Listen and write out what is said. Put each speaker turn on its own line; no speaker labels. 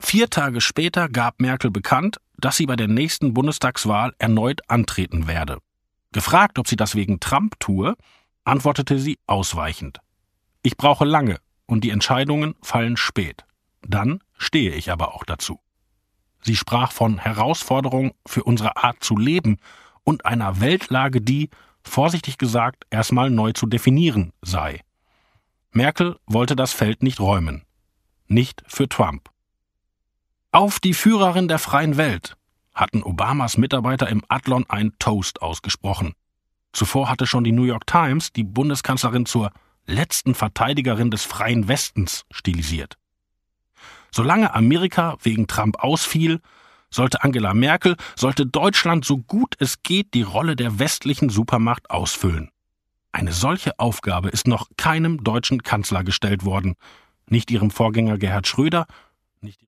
4 Tage später gab Merkel bekannt, dass sie bei der nächsten Bundestagswahl erneut antreten werde. Gefragt, ob sie das wegen Trump tue, antwortete sie ausweichend: Ich brauche lange und die Entscheidungen fallen spät. Dann stehe ich aber auch dazu. Sie sprach von Herausforderungen für unsere Art zu leben und einer Weltlage, die, vorsichtig gesagt, erstmal neu zu definieren sei. Merkel wollte das Feld nicht räumen. Nicht für Trump. Auf die Führerin der freien Welt hatten Obamas Mitarbeiter im Adlon einen Toast ausgesprochen. Zuvor hatte schon die New York Times die Bundeskanzlerin zur letzten Verteidigerin des freien Westens stilisiert. Solange Amerika wegen Trump ausfiel, sollte Angela Merkel, sollte Deutschland so gut es geht die Rolle der westlichen Supermacht ausfüllen. Eine solche Aufgabe ist noch keinem deutschen Kanzler gestellt worden, nicht ihrem Vorgänger Gerhard Schröder, nicht